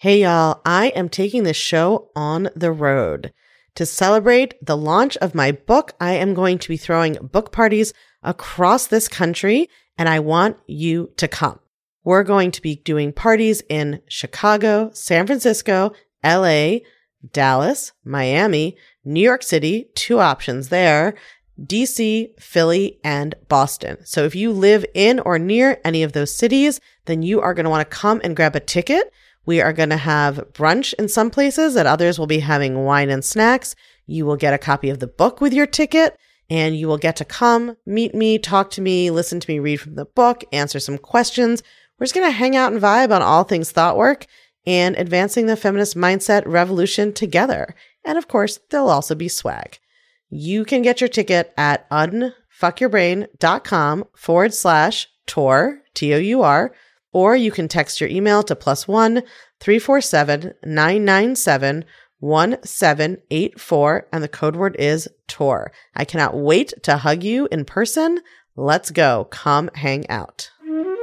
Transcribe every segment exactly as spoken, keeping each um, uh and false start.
Hey y'all, I am taking this show on the road. To celebrate the launch of my book, I am going to be throwing book parties across this country, and I want you to come. We're going to be doing parties in Chicago, San Francisco, L A, Dallas, Miami, New York City, two options there, D C, Philly, and Boston. So if you live in or near any of those cities, then you are going to want to come and grab a ticket. We are going to have brunch in some places, at others we'll be having wine and snacks. You will get a copy of the book with your ticket, and you will get to come, meet me, talk to me, listen to me read from the book, answer some questions. We're just going to hang out and vibe on all things thought work and advancing the feminist mindset revolution together. And of course, there'll also be swag. You can get your ticket at unfuckyourbrain.com forward slash tour, T O U R, or you can text your email to plus one three four seven nine nine seven one seven eight four, and the code word is tour. I cannot wait to hug you in person. Let's go. Come hang out.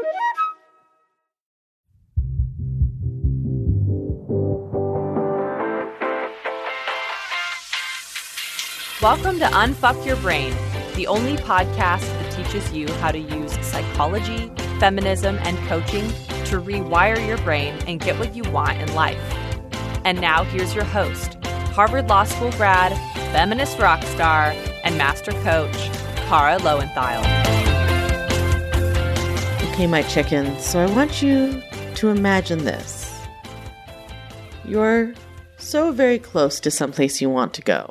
Welcome to Unfuck Your Brain, the only podcast that teaches you how to use psychology, feminism, and coaching to rewire your brain and get what you want in life. And now here's your host, Harvard Law School grad, feminist rock star, and master coach, Kara Loewentheil. Okay, my chickens, so I want you to imagine this. You're so very close to someplace you want to go.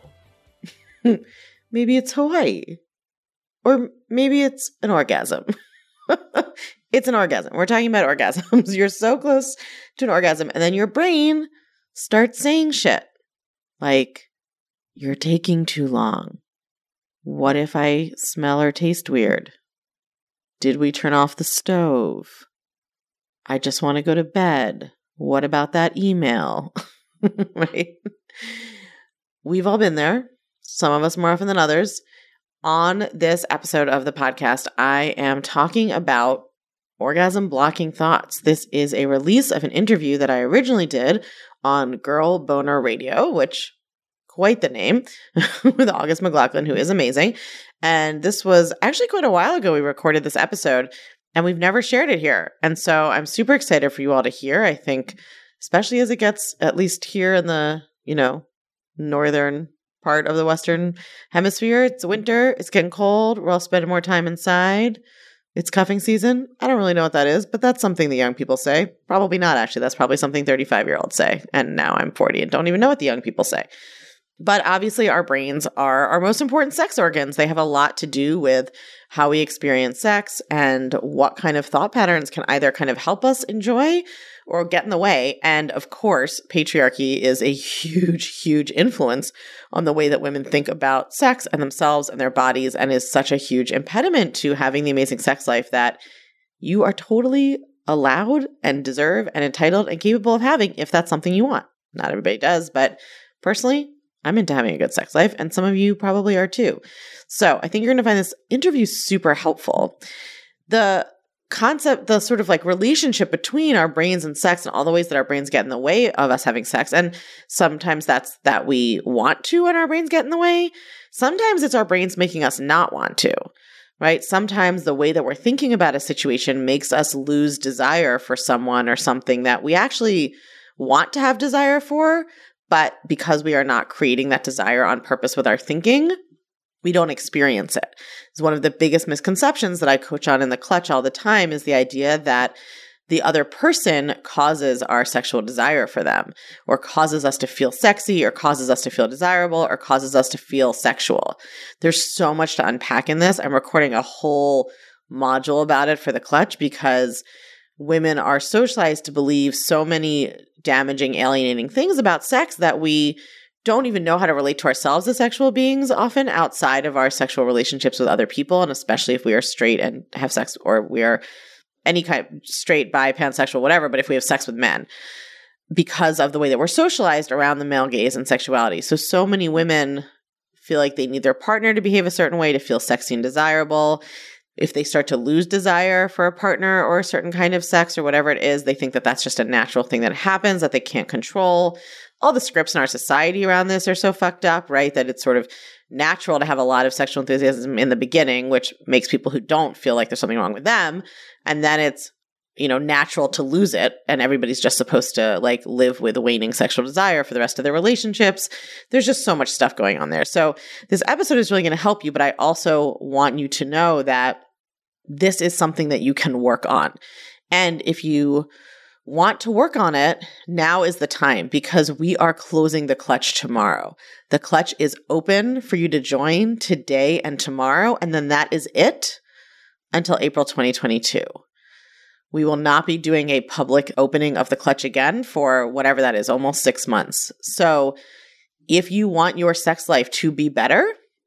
Maybe it's Hawaii. Or maybe it's an orgasm. It's an orgasm. We're talking about orgasms. You're so close to an orgasm, and then your brain starts saying shit. Like, you're taking too long. What if I smell or taste weird? Did we turn off the stove? I just want to go to bed. What about that email? Right? We've all been there. Some of us more often than others. On this episode of the podcast, I am talking about orgasm blocking thoughts. This is a release of an interview that I originally did on Girl Boner Radio, which, quite the name, with August McLaughlin, who is amazing. And this was actually quite a while ago we recorded this episode, and we've never shared it here. And so I'm super excited for you all to hear. I think, especially as it gets, at least here in the, you know, northern part of the Western Hemisphere. It's winter. It's getting cold. We're all spending more time inside. It's cuffing season. I don't really know what that is, but that's something the young people say. Probably not, actually. That's probably something thirty-five-year-olds say. And now I'm forty and don't even know what the young people say. But obviously our brains are our most important sex organs. They have a lot to do with how we experience sex and what kind of thought patterns can either kind of help us enjoy or get in the way. And of course, patriarchy is a huge, huge influence on the way that women think about sex and themselves and their bodies, and is such a huge impediment to having the amazing sex life that you are totally allowed and deserve and entitled and capable of having if that's something you want. Not everybody does, but personally, I'm into having a good sex life, and some of you probably are too. So I think you're going to find this interview super helpful. The concept, the sort of like relationship between our brains and sex and all the ways that our brains get in the way of us having sex. And sometimes that's that we want to and our brains get in the way. Sometimes it's our brains making us not want to, right? Sometimes the way that we're thinking about a situation makes us lose desire for someone or something that we actually want to have desire for. But because we are not creating that desire on purpose with our thinking, we don't experience it. It's one of the biggest misconceptions that I coach on in the Clutch all the time, is the idea that the other person causes our sexual desire for them, or causes us to feel sexy, or causes us to feel desirable, or causes us to feel sexual. There's so much to unpack in this. I'm recording a whole module about it for the Clutch because women are socialized to believe so many damaging, alienating things about sex that we don't even know how to relate to ourselves as sexual beings, often outside of our sexual relationships with other people, and especially if we are straight and have sex, or we are any kind of straight, bi, pansexual, whatever, but if we have sex with men, because of the way that we're socialized around the male gaze and sexuality. So, so many women feel like they need their partner to behave a certain way to feel sexy and desirable. If they start to lose desire for a partner or a certain kind of sex or whatever it is, they think that that's just a natural thing that happens that they can't control. All the scripts in our society around this are so fucked up, right? That it's sort of natural to have a lot of sexual enthusiasm in the beginning, which makes people who don't feel like there's something wrong with them. And then it's, you know, natural to lose it. And everybody's just supposed to like live with waning sexual desire for the rest of their relationships. There's just so much stuff going on there. So this episode is really going to help you, but I also want you to know that this is something that you can work on. And if you want to work on it, now is the time, because we are closing the clutch tomorrow. The clutch is open for you to join today and tomorrow, and then that is it until April twenty twenty-two. We will not be doing a public opening of the clutch again for whatever that is, almost six months. So if you want your sex life to be better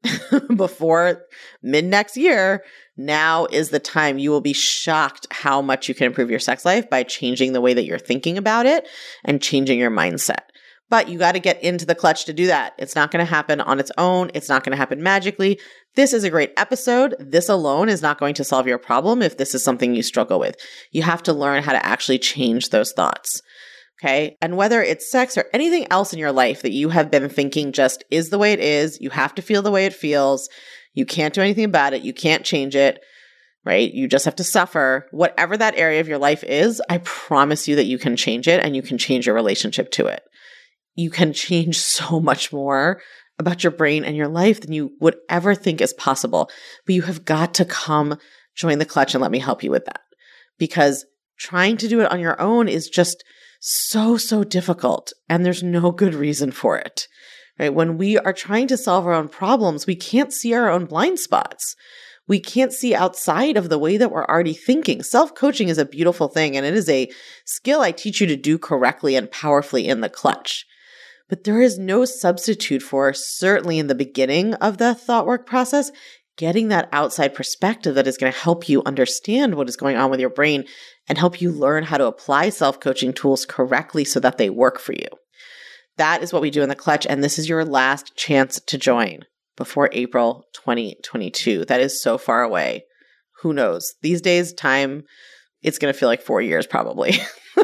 before mid next year, now is the time. You will be shocked how much you can improve your sex life by changing the way that you're thinking about it and changing your mindset. But you got to get into the clutch to do that. It's not going to happen on its own. It's not going to happen magically. This is a great episode. This alone is not going to solve your problem if this is something you struggle with. You have to learn how to actually change those thoughts. Okay. And whether it's sex or anything else in your life that you have been thinking just is the way it is, you have to feel the way it feels. You can't do anything about it. You can't change it, right? You just have to suffer. Whatever that area of your life is, I promise you that you can change it and you can change your relationship to it. You can change so much more about your brain and your life than you would ever think is possible. But you have got to come join the clutch and let me help you with that. Because trying to do it on your own is just so, so difficult. And there's no good reason for it. Right? When we are trying to solve our own problems, we can't see our own blind spots. We can't see outside of the way that we're already thinking. Self-coaching is a beautiful thing, and it is a skill I teach you to do correctly and powerfully in the clutch. But there is no substitute for, certainly in the beginning of the thought work process, getting that outside perspective that is going to help you understand what is going on with your brain and help you learn how to apply self-coaching tools correctly so that they work for you. That is what we do in the clutch, and this is your last chance to join before April twenty twenty-two. That is so far away. Who knows? These days, time, it's going to feel like four years probably.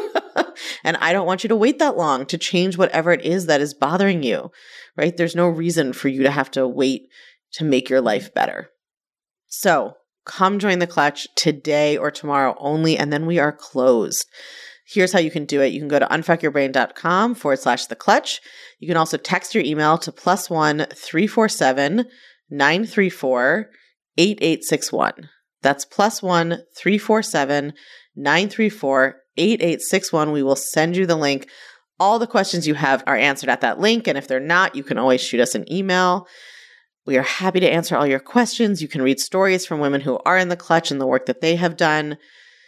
And I don't want you to wait that long to change whatever it is that is bothering you, right? There's no reason for you to have to wait to make your life better. So come join the clutch today or tomorrow only, and then we are closed. Here's how you can do it. You can go to unfuckyourbrain.com forward slash the clutch. You can also text your email to plus one three four seven nine three four eight eight six one. That's plus one three four seven nine three four eight eight six one. We will send you the link. All the questions you have are answered at that link. And if they're not, you can always shoot us an email. We are happy to answer all your questions. You can read stories from women who are in the clutch and the work that they have done.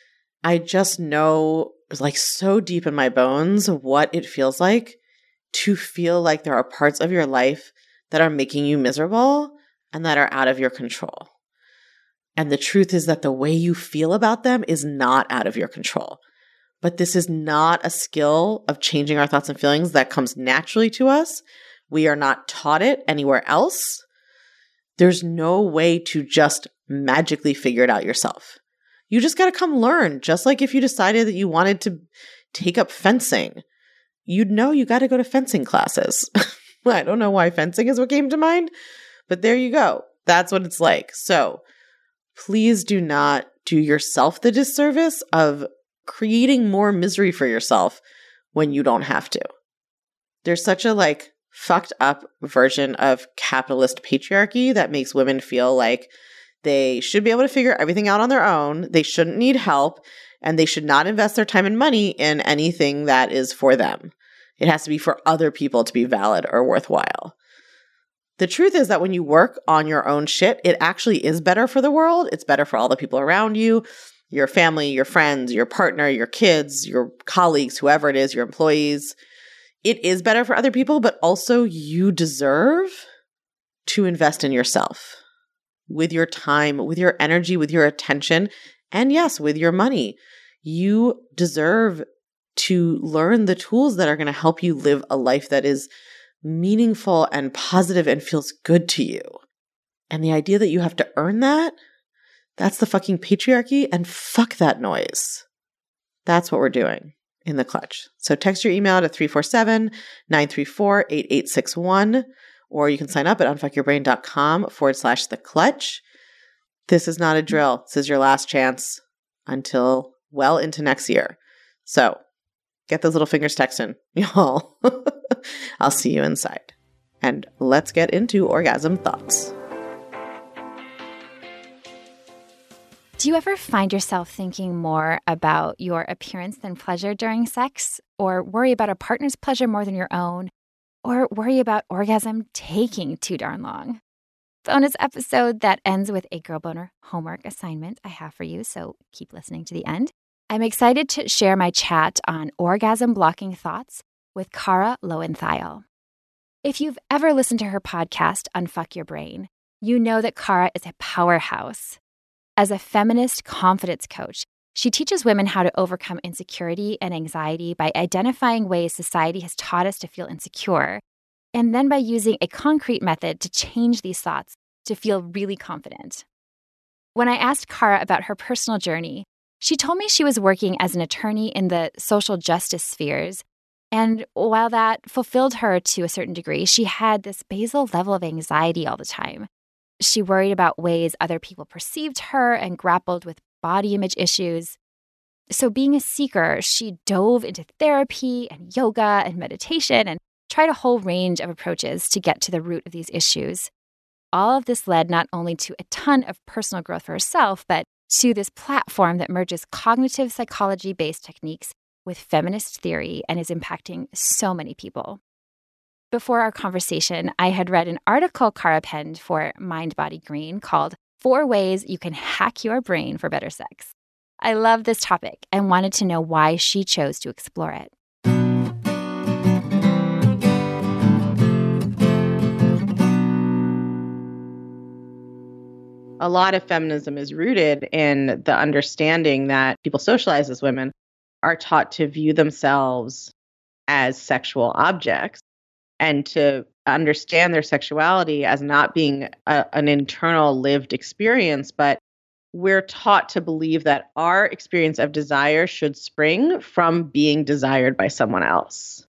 I just know, like so deep in my bones, what it feels like to feel like there are parts of your life that are making you miserable and that are out of your control. And the truth is that the way you feel about them is not out of your control. But this is not a skill of changing our thoughts and feelings that comes naturally to us. We are not taught it anywhere else. There's no way to just magically figure it out yourself. You just got to come learn. Just like if you decided that you wanted to take up fencing, you'd know you got to go to fencing classes. I don't know why fencing is what came to mind, but there you go. That's what it's like. So please do not do yourself the disservice of creating more misery for yourself when you don't have to. There's such a like fucked up version of capitalist patriarchy that makes women feel like they should be able to figure everything out on their own. They shouldn't need help, and they should not invest their time and money in anything that is for them. It has to be for other people to be valid or worthwhile. The truth is that when you work on your own shit, it actually is better for the world. It's better for all the people around you, your family, your friends, your partner, your kids, your colleagues, whoever it is, your employees. It is better for other people, but also you deserve to invest in yourself with your time, with your energy, with your attention, and yes, with your money. You deserve to learn the tools that are going to help you live a life that is meaningful and positive and feels good to you. And the idea that you have to earn that, That's the fucking patriarchy, and fuck that noise. That's what we're doing in the clutch. So text your email to three four seven, nine three four, eight eight six one, or you can sign up at unfuckyourbrain.com forward slash the clutch. This is not a drill. This is your last chance until well into next year. So get those little fingers texting, y'all. I'll see you inside. And let's get into orgasm thoughts. Do you ever find yourself thinking more about your appearance than pleasure during sex? Or worry about a partner's pleasure more than your own? Or worry about orgasm taking too darn long? Bonus episode that ends with a girl boner homework assignment I have for you, so keep listening to the end. I'm excited to share my chat on orgasm blocking thoughts with Cara Lowenthal. If you've ever listened to her podcast, Unfuck Your Brain, you know that Cara is a powerhouse. As a feminist confidence coach, she teaches women how to overcome insecurity and anxiety by identifying ways society has taught us to feel insecure, and then by using a concrete method to change these thoughts to feel really confident. When I asked Cara about her personal journey, she told me she was working as an attorney in the social justice spheres, and while that fulfilled her to a certain degree, she had this basal level of anxiety all the time. She worried about ways other people perceived her and grappled with body image issues. So being a seeker, she dove into therapy and yoga and meditation and tried a whole range of approaches to get to the root of these issues. All of this led not only to a ton of personal growth for herself, but to this platform that merges cognitive psychology-based techniques with feminist theory and is impacting so many people. Before our conversation, I had read an article Cara penned for Mind Body Green called Four Ways You Can Hack Your Brain for Better Sex. I love this topic and wanted to know why she chose to explore it. A lot of feminism is rooted in the understanding that people socialized as women are taught to view themselves as sexual objects and to understand their sexuality as not being a, an internal lived experience, but we're taught to believe that our experience of desire should spring from being desired by someone else.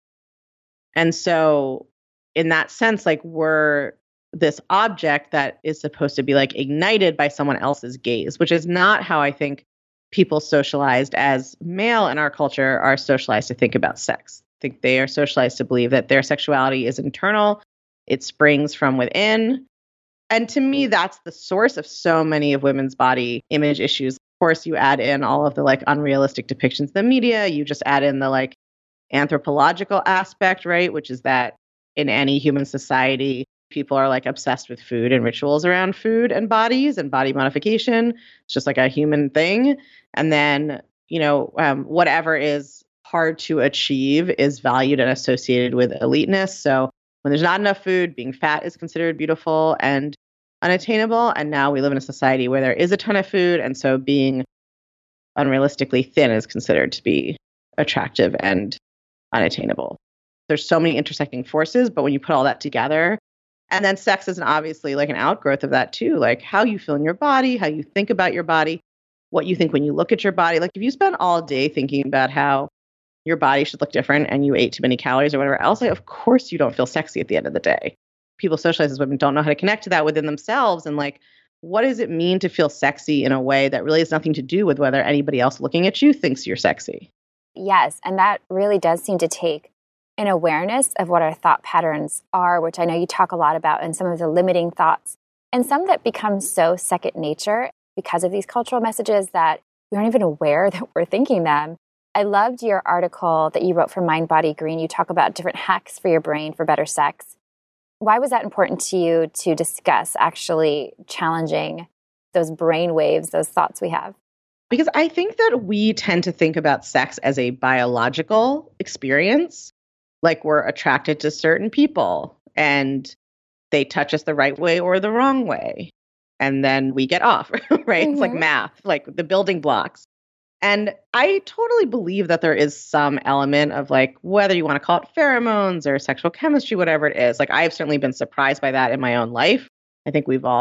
And so in that sense, like we're this object that is supposed to be like ignited by someone else's gaze, which is not how I think people socialized as male in our culture are socialized to think about sex. I think they are socialized to believe that their sexuality is internal, it springs from within. And to me, that's the source of so many of women's body image issues. Of course, you add in all of the like unrealistic depictions in the media. You just add in the like anthropological aspect, right? Which is that in any human society, people are like obsessed with food and rituals around food and bodies and body modification. It's just like a human thing. And then, you know, um, whatever is hard to achieve is valued and associated with eliteness. So when there's not enough food, being fat is considered beautiful and unattainable. And now we live in a society where there is a ton of food. And so being unrealistically thin is considered to be attractive and unattainable. There's so many intersecting forces, but when you put all that together, and then sex is obviously like an outgrowth of that too, like how you feel in your body, how you think about your body, what you think when you look at your body. Like if you spend all day thinking about how your body should look different and you ate too many calories or whatever else, like, of course you don't feel sexy at the end of the day. People socialized as women don't know how to connect to that within themselves. And like, what does it mean to feel sexy in a way that really has nothing to do with whether anybody else looking at you thinks you're sexy? Yes, and that really does seem to take an awareness of what our thought patterns are, which I know you talk a lot about, and some of the limiting thoughts, and some that become so second nature because of these cultural messages that we aren't even aware that we're thinking them. I loved your article that you wrote for Mind Body Green. You talk about different hacks for your brain for better sex. Why was that important to you to discuss actually challenging those brain waves, those thoughts we have? Because I think that we tend to think about sex as a biological experience, like we're attracted to certain people and they touch us the right way or the wrong way. And then we get off, right? Mm-hmm. It's like math, like the building blocks. And I totally believe that there is some element of like, whether you want to call it pheromones or sexual chemistry, whatever it is. Like I've certainly been surprised by that in my own life. I think we've all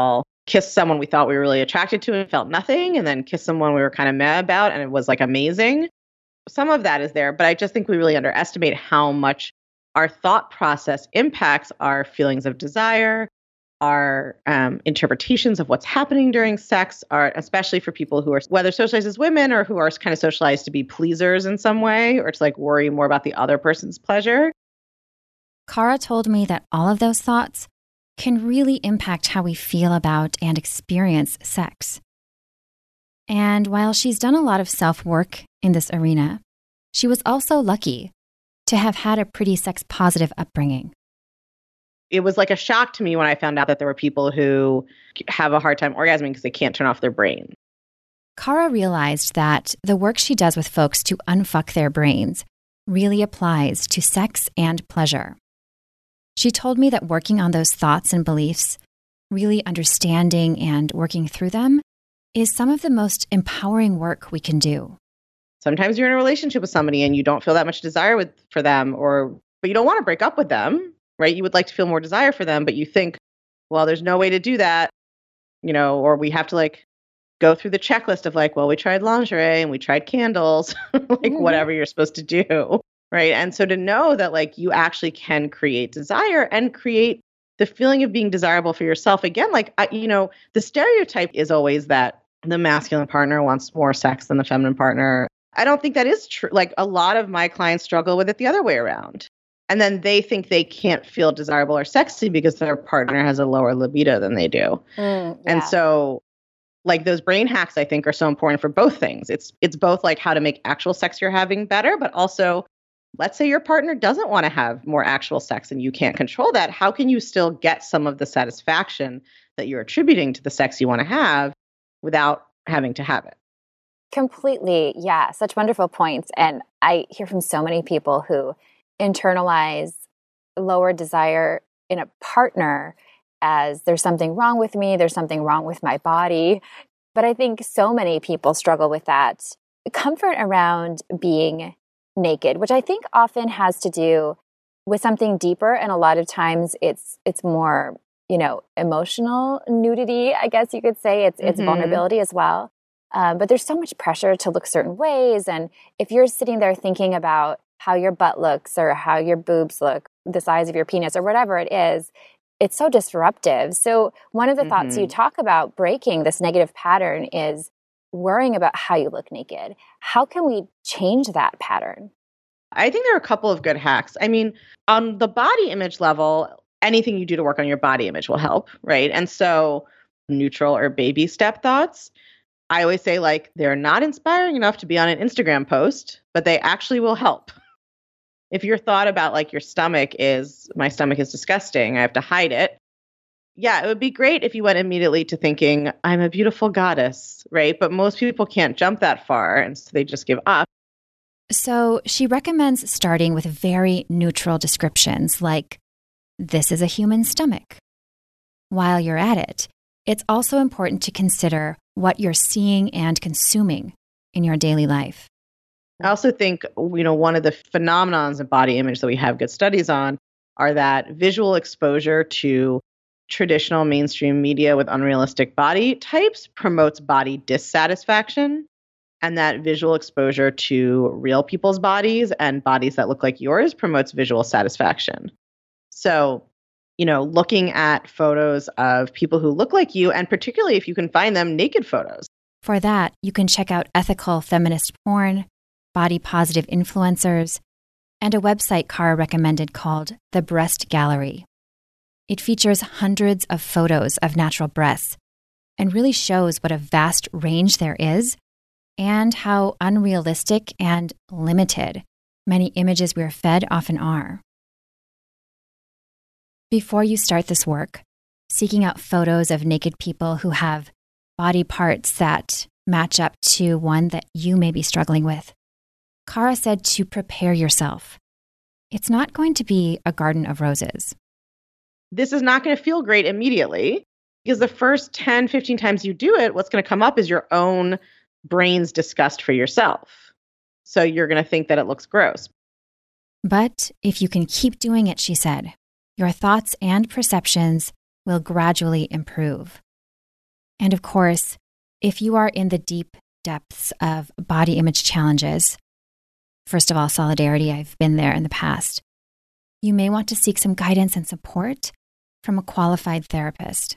kiss someone we thought we were really attracted to and felt nothing, and then kiss someone we were kind of mad about and it was like amazing. Some of that is there, but I just think we really underestimate how much our thought process impacts our feelings of desire, our um, interpretations of what's happening during sex, are especially for people who are whether socialized as women or who are kind of socialized to be pleasers in some way or to like worry more about the other person's pleasure. Cara told me that all of those thoughts can really impact how we feel about and experience sex. And while she's done a lot of self-work in this arena, she was also lucky to have had a pretty sex-positive upbringing. It was like a shock to me when I found out that there were people who have a hard time orgasming because they can't turn off their brain. Cara realized that the work she does with folks to unfuck their brains really applies to sex and pleasure. She told me that working on those thoughts and beliefs, really understanding and working through them, is some of the most empowering work we can do. Sometimes you're in a relationship with somebody and you don't feel that much desire with, for them, or but you don't want to break up with them, right? You would like to feel more desire for them, but you think, well, there's no way to do that, you know, or we have to like go through the checklist of like, well, we tried lingerie and we tried candles, like mm-hmm. whatever you're supposed to do, right? And so to know that like you actually can create desire and create the feeling of being desirable for yourself. Again, like, I, you know, the stereotype is always that the masculine partner wants more sex than the feminine partner. I don't think that is true. Like a lot of my clients struggle with it the other way around. And then they think they can't feel desirable or sexy because their partner has a lower libido than they do. Mm, yeah. And so like those brain hacks, I think, are so important for both things. It's it's both like how to make actual sex you're having better, but also let's say your partner doesn't want to have more actual sex and you can't control that. How can you still get some of the satisfaction that you're attributing to the sex you want to have without having to have it? Completely. Yeah. Such wonderful points. And I hear from so many people who internalize lower desire in a partner as there's something wrong with me, there's something wrong with my body. But I think so many people struggle with that comfort around being naked, which I think often has to do with something deeper. And a lot of times it's it's more, you know, emotional nudity, I guess you could say. It's, mm-hmm. it's vulnerability as well. Um, but there's so much pressure to look certain ways. And if you're sitting there thinking about how your butt looks or how your boobs look, the size of your penis or whatever it is, it's so disruptive. So one of the mm-hmm. thoughts you talk about breaking this negative pattern is worrying about how you look naked. How can we change that pattern? I think there are a couple of good hacks. I mean, on the body image level, anything you do to work on your body image will help, right? And so neutral or baby step thoughts, I always say like they're not inspiring enough to be on an Instagram post, but they actually will help. If your thought about like your stomach is, my stomach is disgusting, I have to hide it. Yeah, it would be great if you went immediately to thinking, I'm a beautiful goddess, right? But most people can't jump that far, and so they just give up. So she recommends starting with very neutral descriptions like, this is a human stomach. While you're at it, it's also important to consider what you're seeing and consuming in your daily life. I also think, you know, one of the phenomenons of body image that we have good studies on are that visual exposure to traditional mainstream media with unrealistic body types promotes body dissatisfaction, and that visual exposure to real people's bodies and bodies that look like yours promotes visual satisfaction. So, you know, looking at photos of people who look like you, and particularly if you can find them naked photos. For that, you can check out ethical feminist porn, body positive influencers, and a website Cara recommended called The Breast Gallery. It features hundreds of photos of natural breasts and really shows what a vast range there is and how unrealistic and limited many images we're fed often are. Before you start this work, seeking out photos of naked people who have body parts that match up to one that you may be struggling with, Cara said to prepare yourself. It's not going to be a garden of roses. This is not going to feel great immediately because the first ten, fifteen times you do it, what's going to come up is your own brain's disgust for yourself. So you're going to think that it looks gross. But if you can keep doing it, she said, your thoughts and perceptions will gradually improve. And of course, if you are in the deep depths of body image challenges, first of all, solidarity, I've been there in the past, you may want to seek some guidance and support from a qualified therapist.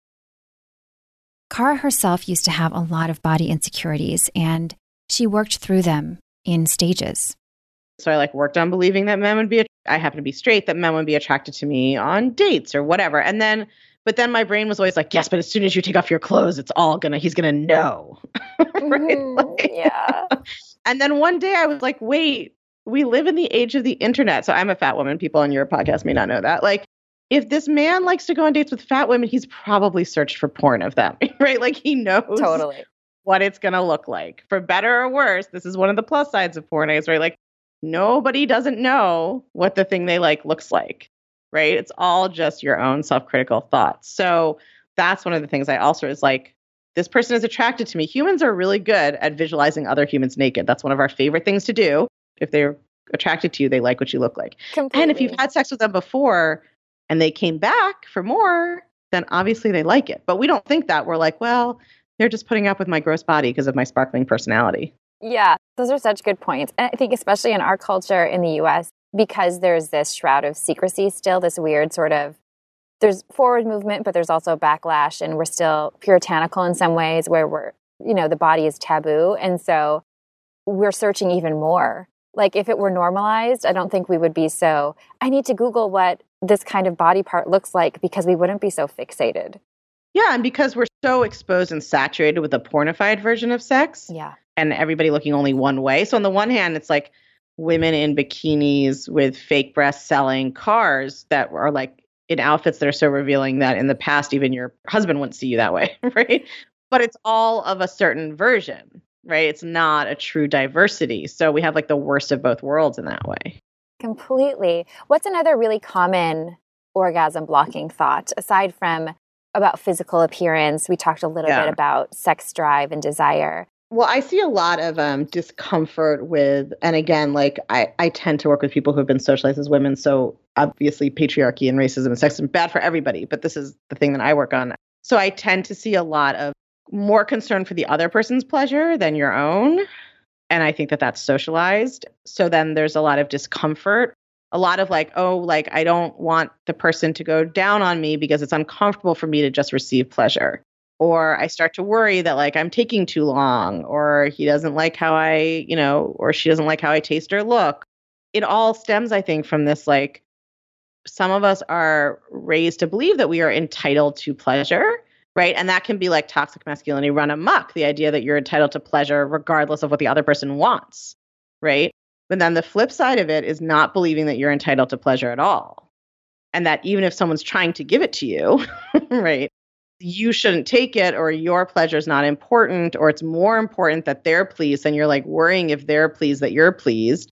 Cara herself used to have a lot of body insecurities, and she worked through them in stages. So I like worked on believing that men would be, I happen to be straight, that men would be attracted to me on dates or whatever. And then, but then my brain was always like, yes, but as soon as you take off your clothes, it's all gonna, he's gonna know. Right? Mm, Like, yeah. And then one day I was like, wait, we live in the age of the internet. So I'm a fat woman. People on your podcast may not know that. Like, if this man likes to go on dates with fat women, he's probably searched for porn of them, right? Like he knows Totally. what it's going to look like. For better or worse, this is one of the plus sides of porn, is right? Like nobody doesn't know what the thing they like looks like, right? It's all just your own self-critical thoughts. So that's one of the things I also is like, this person is attracted to me. Humans are really good at visualizing other humans naked. That's one of our favorite things to do. If they're attracted to you, they like what you look like. Completely. And if you've had sex with them before and they came back for more, then obviously they like it. But we don't think that. We're like, well, they're just putting up with my gross body because of my sparkling personality. Yeah, those are such good points. And I think especially in our culture in the U S, because there's this shroud of secrecy still, this weird sort of, there's forward movement, but there's also backlash, and we're still puritanical in some ways where we're, you know, the body is taboo. And so we're searching even more. Like if it were normalized, I don't think we would be so, I need to Google what this kind of body part looks like, because we wouldn't be so fixated. Yeah, and because we're so exposed and saturated with a pornified version of sex. Yeah. And everybody looking only one way. So on the one hand, it's like women in bikinis with fake breasts selling cars that are like in outfits that are so revealing that in the past, even your husband wouldn't see you that way, right? But it's all of a certain version, right? It's not a true diversity. So we have like the worst of both worlds in that way. Completely. What's another really common orgasm blocking thought aside from about physical appearance? We talked a little Yeah. bit about sex drive and desire. Well, I see a lot of um, discomfort with, and again, like I, I tend to work with people who have been socialized as women. So obviously patriarchy and racism and sexism, bad for everybody, but this is the thing that I work on. So I tend to see a lot of more concern for the other person's pleasure than your own. And I think that that's socialized. So then there's a lot of discomfort, a lot of like, oh, like I don't want the person to go down on me because it's uncomfortable for me to just receive pleasure. Or I start to worry that like I'm taking too long, or he doesn't like how I, you know, or she doesn't like how I taste or look. It all stems, I think, from this like, some of us are raised to believe that we are entitled to pleasure, right? And that can be like toxic masculinity run amok, the idea that you're entitled to pleasure regardless of what the other person wants, right? But then the flip side of it is not believing that you're entitled to pleasure at all. And that even if someone's trying to give it to you, right, you shouldn't take it, or your pleasure is not important, or it's more important that they're pleased, and you're like worrying if they're pleased that you're pleased.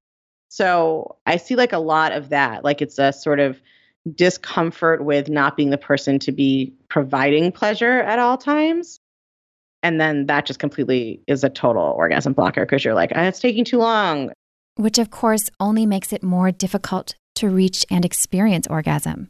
So I see like a lot of that. Like it's a sort of discomfort with not being the person to be providing pleasure at all times. And then that just completely is a total orgasm blocker, because you're like, oh, it's taking too long. Which of course only makes it more difficult to reach and experience orgasm.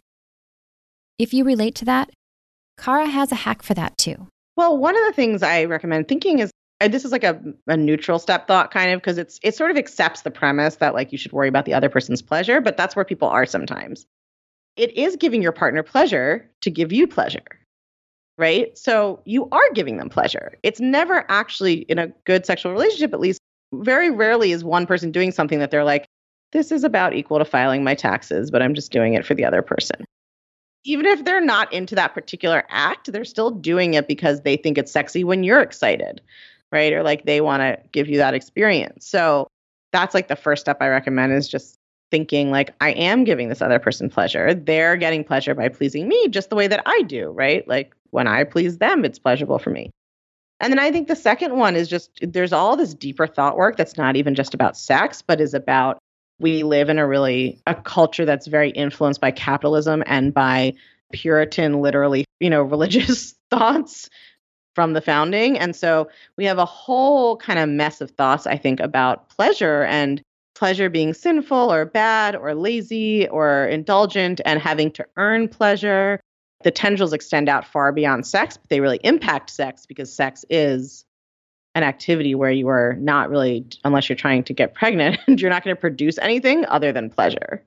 If you relate to that, Cara has a hack for that too. Well, one of the things I recommend thinking is, and this is like a, a neutral step thought kind of, because it's it sort of accepts the premise that like you should worry about the other person's pleasure, but that's where people are sometimes. It is giving your partner pleasure to give you pleasure, right? So you are giving them pleasure. It's never actually, in a good sexual relationship at least, very rarely is one person doing something that they're like, this is about equal to filing my taxes, but I'm just doing it for the other person. Even if they're not into that particular act, they're still doing it because they think it's sexy when you're excited, right? Or like they want to give you that experience. So that's like the first step I recommend, is just thinking like, I am giving this other person pleasure. They're getting pleasure by pleasing me just the way that I do, right? Like when I please them, it's pleasurable for me. And then I think the second one is just, there's all this deeper thought work that's not even just about sex, but is about, we live in a really, a culture that's very influenced by capitalism and by Puritan, literally, you know, religious thoughts from the founding. And so we have a whole kind of mess of thoughts, I think, about pleasure, and pleasure being sinful or bad or lazy or indulgent, and having to earn pleasure. the tendrils extend out far beyond sex, but they really impact sex because sex is an activity where you are not really, unless you're trying to get pregnant, you're not going to produce anything other than pleasure.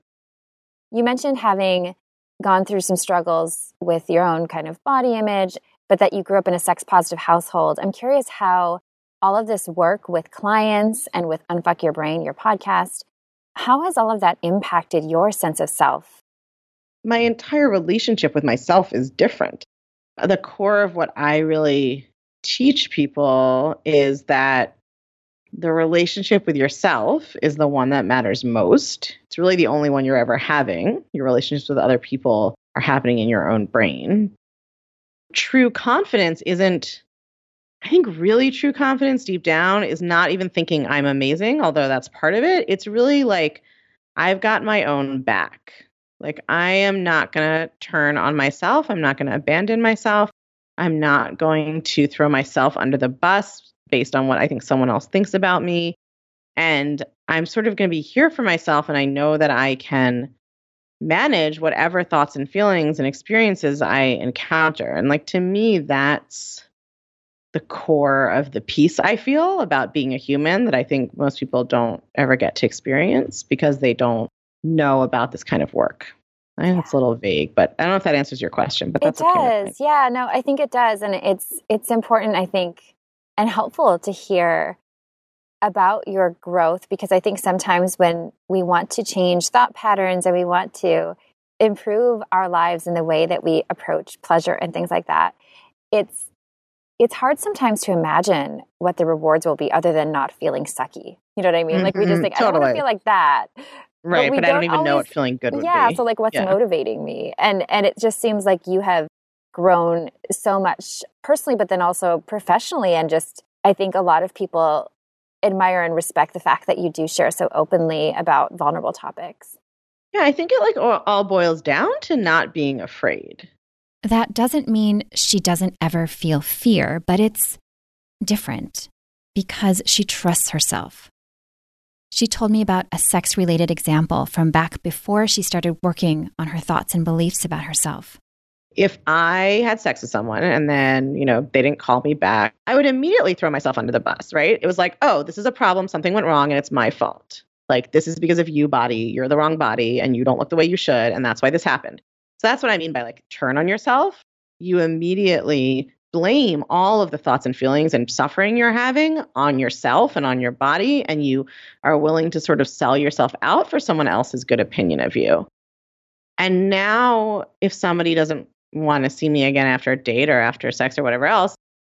You mentioned having gone through some struggles with your own kind of body image, but that you grew up in a sex positive household. I'm curious how all of this work with clients and with Unfuck Your Brain, your podcast, how has all of that impacted your sense of self? My entire relationship with myself is different. The core of what I really teach people is that the relationship with yourself is the one that matters most. It's really the only one you're ever having. Your relationships with other people are happening in your own brain. True confidence isn't, I think really true confidence deep down is not even thinking I'm amazing, although that's part of it. It's really like, I've got my own back. Like, I am not going to turn on myself. I'm not going to abandon myself. I'm not going to throw myself under the bus based on what I think someone else thinks about me. And I'm sort of going to be here for myself. And I know that I can manage whatever thoughts and feelings and experiences I encounter. And like, to me, that's the core of the peace I feel about being a human that I think most people don't ever get to experience because they don't know about this kind of work. I think it's a little vague, but I don't know if that answers your question, but that's it does. Okay, yeah, no, I think it does. And it's, it's important, I think, and helpful to hear about your growth, because I think sometimes when we want to change thought patterns and we want to improve our lives in the way that we approach pleasure and things like that, it's, it's hard sometimes to imagine what the rewards will be other than not feeling sucky. You know what I mean? Mm-hmm, like we just think, totally. I don't want to feel like that. Right, but, but I don't even always know what feeling good would yeah, be. Yeah, so like what's yeah. motivating me? And and it just seems like you have grown so much personally, but then also professionally. And just, I think a lot of people admire and respect the fact that you do share so openly about vulnerable topics. Yeah, I think it like all, all boils down to not being afraid. That doesn't mean she doesn't ever feel fear, but it's different because she trusts herself. She told me about a sex-related example from back before she started working on her thoughts and beliefs about herself. If I had sex with someone and then, you know, they didn't call me back, I would immediately throw myself under the bus, right? It was like, oh, this is a problem. Something went wrong and it's my fault. Like, this is because of you, body. You're the wrong body and you don't look the way you should. And that's why this happened. So that's what I mean by like turn on yourself. You immediately blame all of the thoughts and feelings and suffering you're having on yourself and on your body. And you are willing to sort of sell yourself out for someone else's good opinion of you. And now if somebody doesn't want to see me again after a date or after sex or whatever else,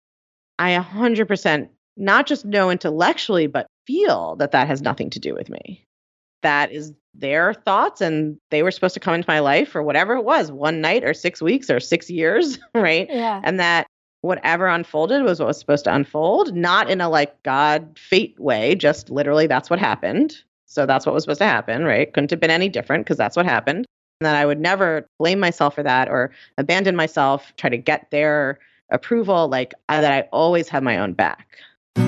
I one hundred percent not just know intellectually, but feel that that has nothing to do with me. That is their thoughts, and they were supposed to come into my life for whatever it was, one night or six weeks or six years, right? Yeah. And that whatever unfolded was what was supposed to unfold, not in a like God fate way, just literally that's what happened. So that's what was supposed to happen, right? Couldn't have been any different because that's what happened. And that I would never blame myself for that or abandon myself, try to get their approval, like I, that I always have my own back.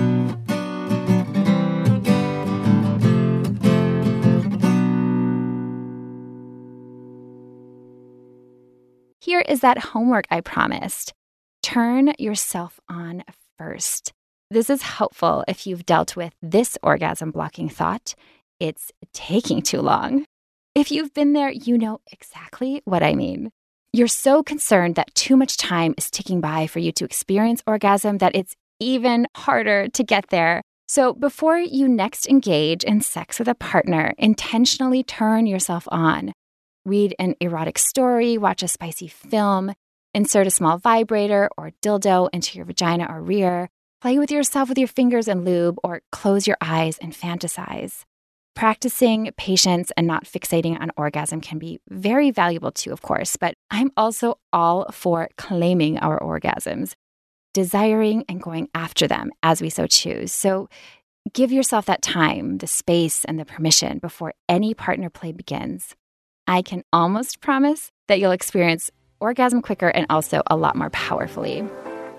Here is that homework I promised. Turn yourself on first. This is helpful if you've dealt with this orgasm blocking thought. It's taking too long. If you've been there, you know exactly what I mean. You're so concerned that too much time is ticking by for you to experience orgasm that it's even harder to get there. So before you next engage in sex with a partner, intentionally turn yourself on. Read an erotic story, watch a spicy film, insert a small vibrator or dildo into your vagina or rear, play with yourself with your fingers and lube, or close your eyes and fantasize. Practicing patience and not fixating on orgasm can be very valuable too, of course, but I'm also all for claiming our orgasms, desiring and going after them as we so choose. So give yourself that time, the space, and the permission before any partner play begins. I can almost promise that you'll experience orgasm quicker and also a lot more powerfully.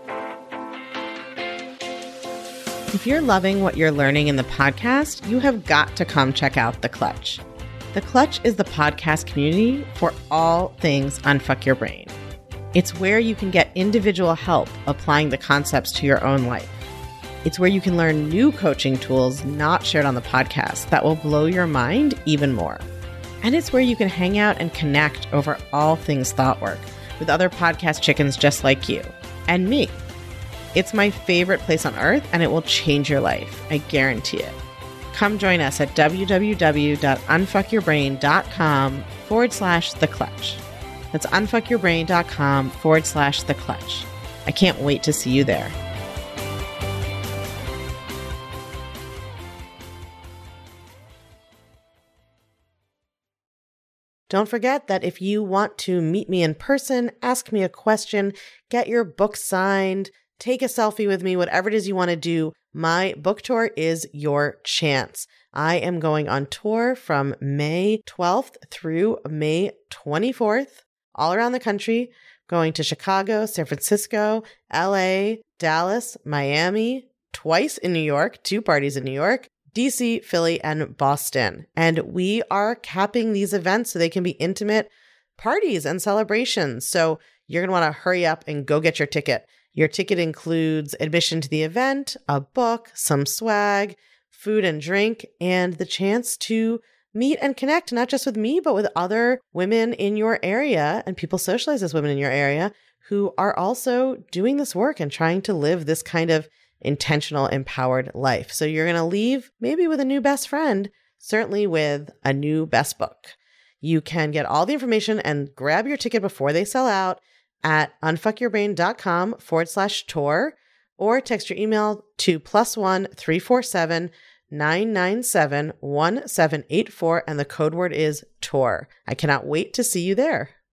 If you're loving what you're learning in the podcast, you have got to come check out The Clutch. The Clutch is the podcast community for all things Unfuck Your Brain. It's where you can get individual help applying the concepts to your own life. It's where you can learn new coaching tools not shared on the podcast that will blow your mind even more. And it's where you can hang out and connect over all things thought work with other podcast chickens just like you and me. It's my favorite place on earth, and it will change your life. I guarantee it. Come join us at www.unfuckyourbrain.com forward slash the clutch. That's unfuckyourbrain.com forward slash the clutch. I can't wait to see you there. Don't forget that if you want to meet me in person, ask me a question, get your book signed, take a selfie with me, whatever it is you want to do, my book tour is your chance. I am going on tour from May twelfth through May twenty-fourth, all around the country, going to Chicago, San Francisco, L A, Dallas, Miami, twice in New York, two parties in New York, D C, Philly, and Boston. And we are capping these events so they can be intimate parties and celebrations. So you're going to want to hurry up and go get your ticket. Your ticket includes admission to the event, a book, some swag, food and drink, and the chance to meet and connect, not just with me, but with other women in your area and people socialized as women in your area who are also doing this work and trying to live this kind of intentional, empowered life. So you're going to leave maybe with a new best friend, certainly with a new best book. You can get all the information and grab your ticket before they sell out at unfuckyourbrain.com forward slash tour, or text your email to plus one three four seven nine nine seven one seven eight four, and the code word is tour. I cannot wait to see you there.